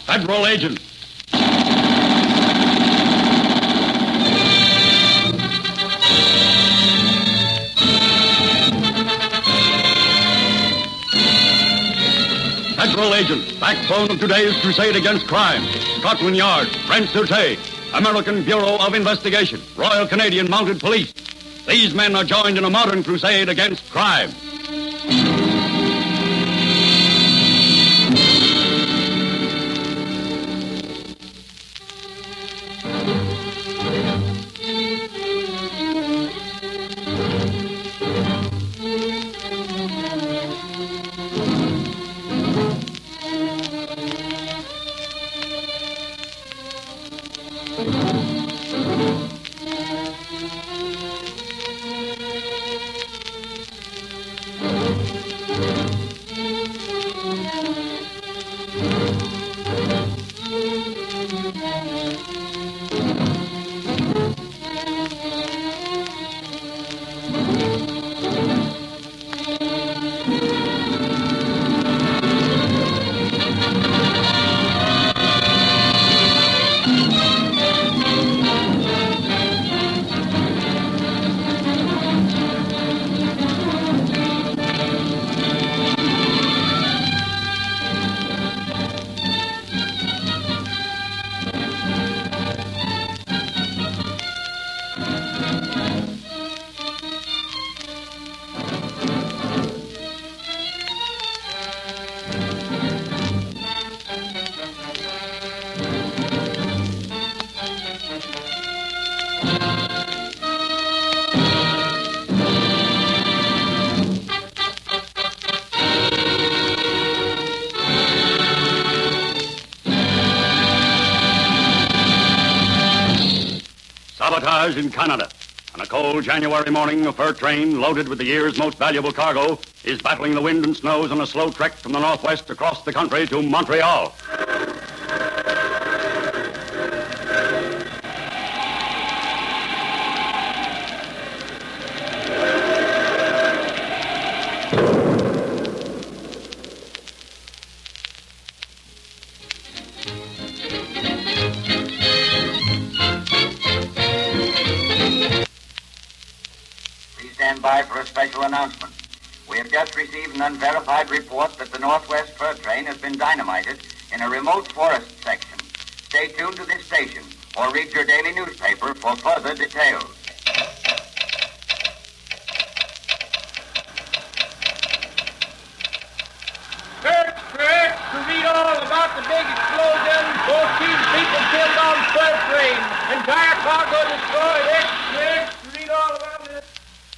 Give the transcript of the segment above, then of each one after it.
Federal agent. Federal agent, backbone of today's crusade against crime. Scotland Yard, French Sûreté, American Bureau of Investigation, Royal Canadian Mounted Police. These men are joined in a modern crusade against crime. Sabotage in Canada. On a cold January morning, a fur train loaded with the year's most valuable cargo is battling the wind and snows on a slow trek from the northwest across the country to Montreal. Stand by for a special announcement. We have just received an unverified report that the Northwest Fur Train has been dynamited in a remote forest section. Stay tuned to this station or read your daily newspaper for further details. Kurt, to read all about the big explosion, 14 people killed on Fur Train, entire cargo destroyed. Kurt, to read all about it.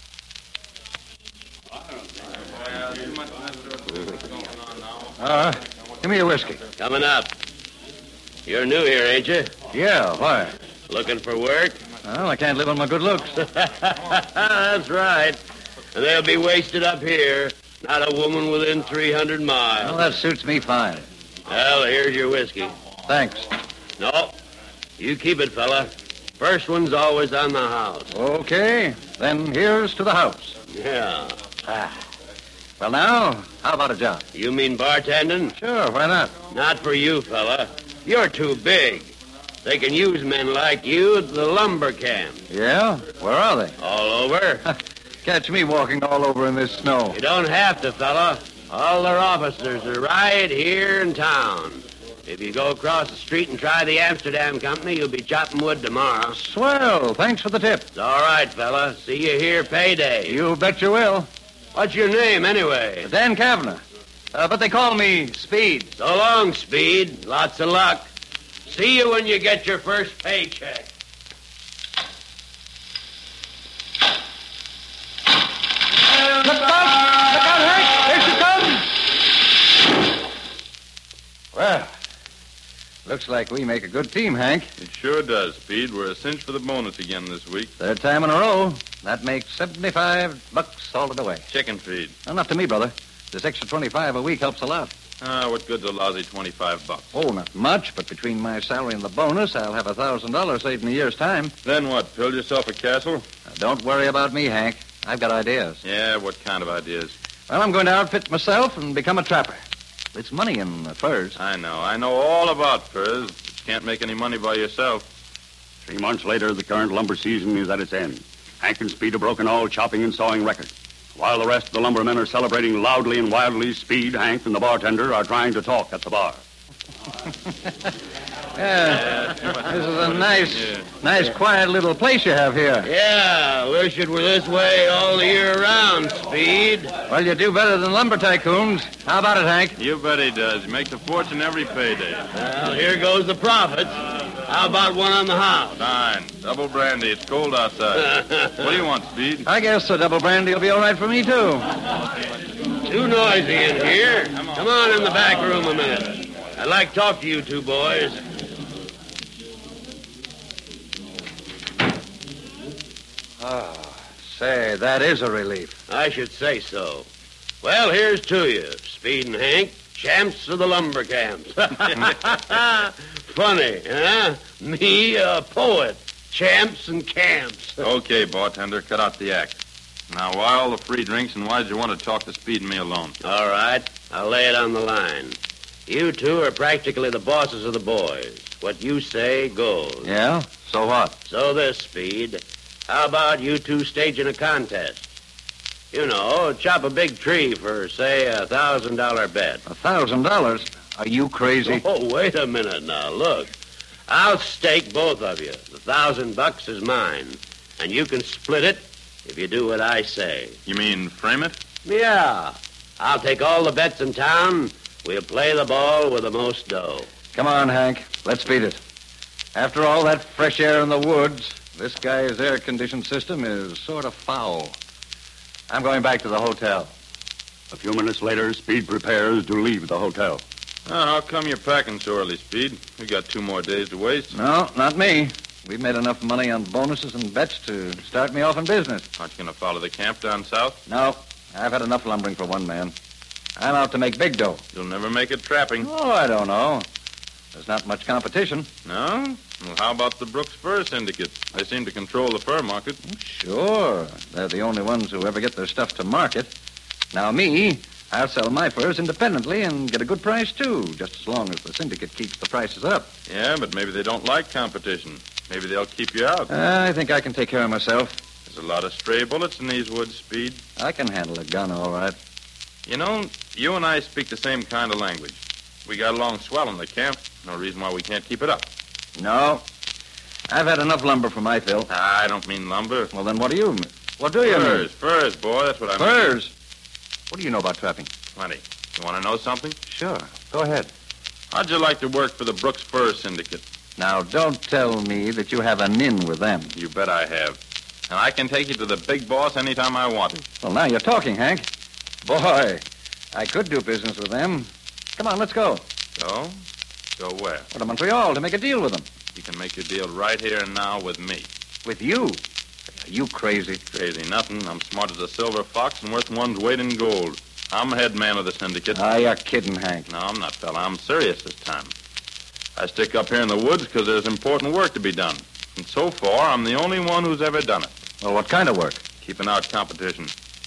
Give me a whiskey. Coming up. You're new here, ain't you? Yeah, why? Looking for work? Well, I can't live on my good looks. That's right. And they'll be wasted up here. Not a woman within 300 miles. Well, that suits me fine. Well, here's your whiskey. Thanks. No, you keep it, fella. First one's always on the house. Okay, then here's to the house. Yeah. Well, now, how about a job? You mean bartending? Sure, why not? Not for you, fella. You're too big. They can use men like you at the lumber camp. Yeah? Where are they? All over. Catch me walking all over in this snow. You don't have to, fella. All their officers are right here in town. If you go across the street and try the Amsterdam Company, you'll be chopping wood tomorrow. Swell. Thanks for the tip. It's all right, fella. See you here payday. You bet you will. What's your name, anyway? Dan Kavanagh. But they call me Speed. So long, Speed. Lots of luck. See you when you get your first paycheck. Look out, Hank! Here she comes! Well, looks like we make a good team, Hank. It sure does, Speed. We're a cinch for the bonus again this week. Third time in a row. That makes $75 salted away. Chicken feed. Enough to me, brother. This extra 25 a week helps a lot. What good's a lousy $25? Oh, not much, but between my salary and the bonus, I'll have $1,000 saved in a year's time. Then what, build yourself a castle? Now, don't worry about me, Hank. I've got ideas. Yeah, what kind of ideas? Well, I'm going to outfit myself and become a trapper. It's money in furs. I know all about furs. But you can't make any money by yourself. 3 months later, the current lumber season is at its end. Hank and Speed have broken all chopping and sawing records. While the rest of the lumbermen are celebrating loudly and wildly, Speed, Hank, and the bartender are trying to talk at the bar. Yeah, this is a nice, quiet little place you have here. Yeah, wish it were this way all the year round, Speed. Well, you do better than lumber tycoons. How about it, Hank? You bet he does. He makes a fortune every payday. Well, here goes the profits. How about one on the house? Fine. Double brandy. It's cold outside. What do you want, Speed? I guess a double brandy will be all right for me, too. Too noisy in here. Come on in the back room a minute. I'd like to talk to you two boys. Say, that is a relief. I should say so. Well, here's to you, Speed and Hank, champs of the lumber camps. Funny, huh? Me, a poet, champs and camps. Okay, bartender, cut out the act. Now, why all the free drinks, and why did you want to talk to Speed and me alone? All right, I'll lay it on the line. You two are practically the bosses of the boys. What you say goes. Yeah? So what? So this, Speed. How about you two staging a contest? You know, chop a big tree for, say, $1,000 bet. $1,000? Are you crazy? Oh, wait a minute now. Look, I'll stake both of you. The $1,000 is mine, and you can split it if you do what I say. You mean frame it? Yeah. I'll take all the bets in town. We'll play the ball with the most dough. Come on, Hank. Let's beat it. After all that fresh air in the woods, this guy's air-conditioned system is sort of foul. I'm going back to the hotel. A few minutes later, Speed prepares to leave the hotel. Oh, how come you're packing so early, Speed? We got 2 more days to waste. No, not me. We've made enough money on bonuses and bets to start me off in business. Aren't you going to follow the camp down south? No, I've had enough lumbering for one man. I'm out to make big dough. You'll never make it trapping. Oh, I don't know. There's not much competition. No? Well, how about the Brooks Fur Syndicate? They seem to control the fur market. Sure. They're the only ones who ever get their stuff to market. Now, me, I'll sell my furs independently and get a good price, too, just as long as the syndicate keeps the prices up. Yeah, but maybe they don't like competition. Maybe they'll keep you out. I think I can take care of myself. There's a lot of stray bullets in these woods, Speed. I can handle a gun, all right. You know, you and I speak the same kind of language. We got along swell in the camp. No reason why we can't keep it up. No. I've had enough lumber for my fill. I don't mean lumber. Well, then what do you mean? What do you mean? Furs, boy. That's what I mean. Furs? What do you know about trapping? Plenty. You want to know something? Sure. Go ahead. How'd you like to work for the Brooks Fur Syndicate? Now, don't tell me that you have an in with them. You bet I have. And I can take you to the big boss anytime I want to. Well, now you're talking, Hank. Boy, I could do business with them. Come on, let's go. Go? Go where? Well, to Montreal to make a deal with them. You can make your deal right here and now with me. With you? Are you crazy? Crazy nothing. I'm smart as a silver fox and worth one's weight in gold. I'm head man of the syndicate. Ah, you're kidding, Hank. No, I'm not, fella. I'm serious this time. I stick up here in the woods because there's important work to be done. And so far, I'm the only one who's ever done it. Well, what kind of work? Keeping out competition.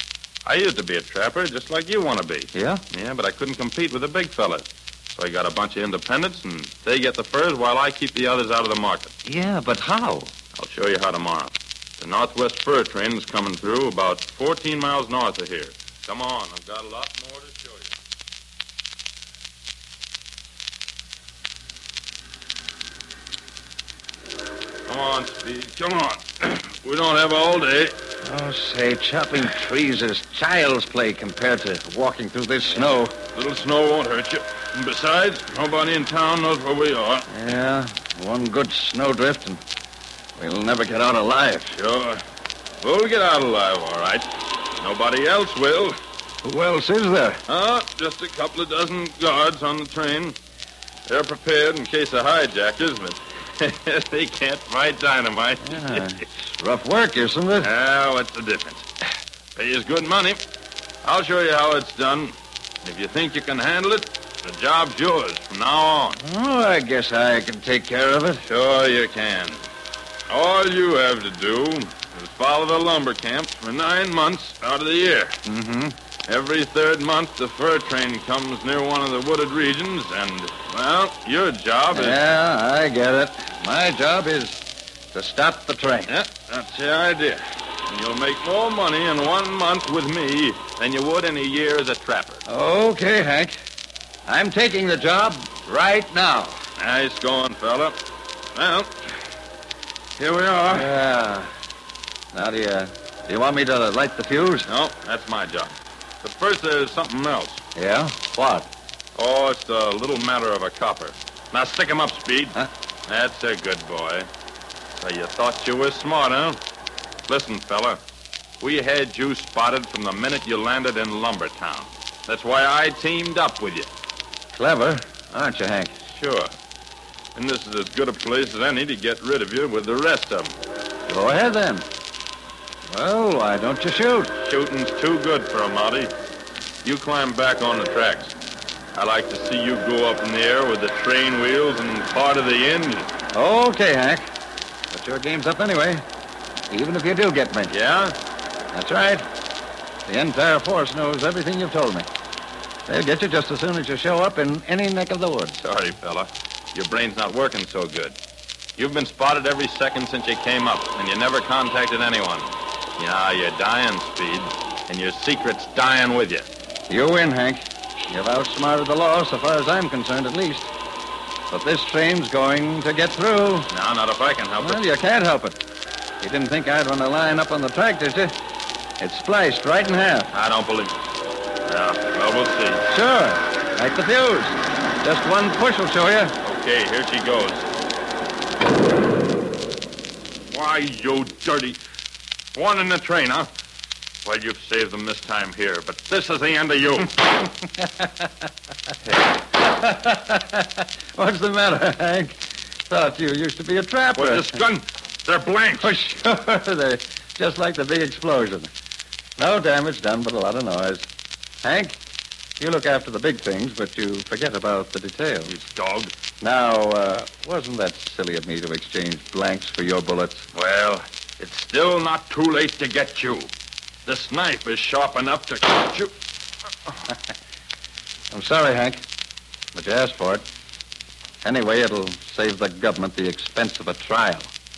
I used to be a trapper, just like you want to be. Yeah? Yeah, but I couldn't compete with the big fellas. So I got a bunch of independents, and they get the furs while I keep the others out of the market. Yeah, but how? I'll show you how tomorrow. The Northwest Fur train is coming through about 14 miles north of here. Come on, I've got a lot more to show you. Come on, Speed, come on. We don't have all day. Oh, say, chopping trees is child's play compared to walking through this snow. Little snow won't hurt you. And besides, nobody in town knows where we are. Yeah, one good snowdrift and we'll never get out alive. Sure. We'll get out alive, all right. Nobody else will. Who else is there? Just a couple of dozen guards on the train. They're prepared in case of hijackers, but they can't fight dynamite. Yeah, it's rough work, isn't it? Ah, what's the difference? Pay is good money. I'll show you how it's done. If you think you can handle it, the job's yours from now on. Oh, I guess I can take care of it. Sure you can. All you have to do is follow the lumber camps for 9 months out of the year. Mm-hmm. Every third month, the fur train comes near one of the wooded regions, and, well, your job is... Yeah, I get it. My job is to stop the train. Yeah, that's the idea. And you'll make more money in 1 month with me than you would in a year as a trapper. Okay, Hank. I'm taking the job right now. Nice going, fella. Well, here we are. Yeah. Now, do you want me to light the fuse? No, that's my job. But first, there's something else. Yeah? What? Oh, it's a little matter of a copper. Now, stick him up, Speed. Huh? That's a good boy. So you thought you were smart, huh? Listen, fella. We had you spotted from the minute you landed in Lumbertown. That's why I teamed up with you. Clever, aren't you, Hank? Sure. And this is as good a place as any to get rid of you with the rest of them. Go ahead, then. Well, why don't you shoot? Shooting's too good for a Mountie. You climb back on the tracks. I like to see you go up in the air with the train wheels and part of the engine. Okay, Hank. But your game's up anyway, even if you do get me. Yeah? That's right. The entire force knows everything you've told me. They'll get you just as soon as you show up in any neck of the woods. Sorry, fella. Your brain's not working so good. You've been spotted every second since you came up, and you never contacted anyone. Yeah, you're dying, Speed, and your secret's dying with you. You win, Hank. You've outsmarted the law, so far as I'm concerned, at least. But this train's going to get through. No, not if I can help Well, it. you can't help it. You didn't think I'd run a line up on the track, did you? It's spliced right in half. I don't believe it. Yeah, well, we'll see. Sure. Like the fuse. Just one push will show you. Okay, here she goes. Why, you dirty... One in the train, huh? Well, you've saved them this time here, but this is the end of you. What's the matter, Hank? Thought you used to be a trapper. With this gun, they're blanks. Oh, sure. They're just like the big explosion. No damage done, but a lot of noise. Hank, you look after the big things, but you forget about the details. You dog. Now, wasn't that silly of me to exchange blanks for your bullets? Well, it's still not too late to get you. This knife is sharp enough to cut you. I'm sorry, Hank, but you asked for it. Anyway, it'll save the government the expense of a trial.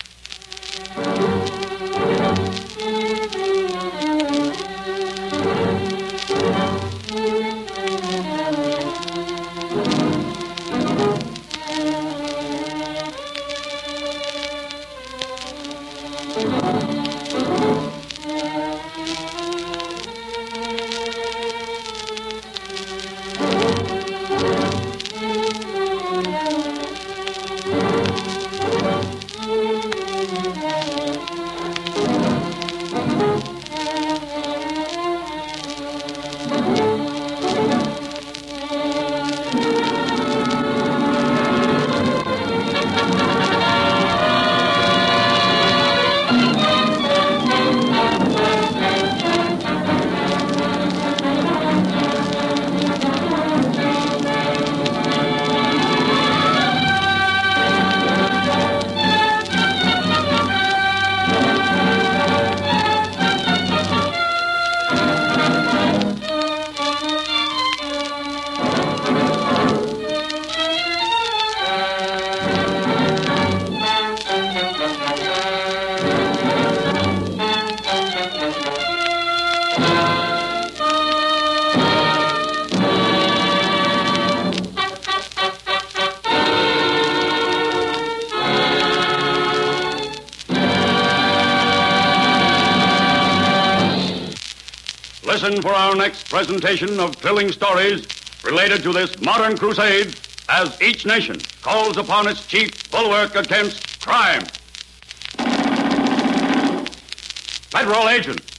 Listen for our next presentation of thrilling stories related to this modern crusade as each nation calls upon its chief bulwark against crime. Federal agent.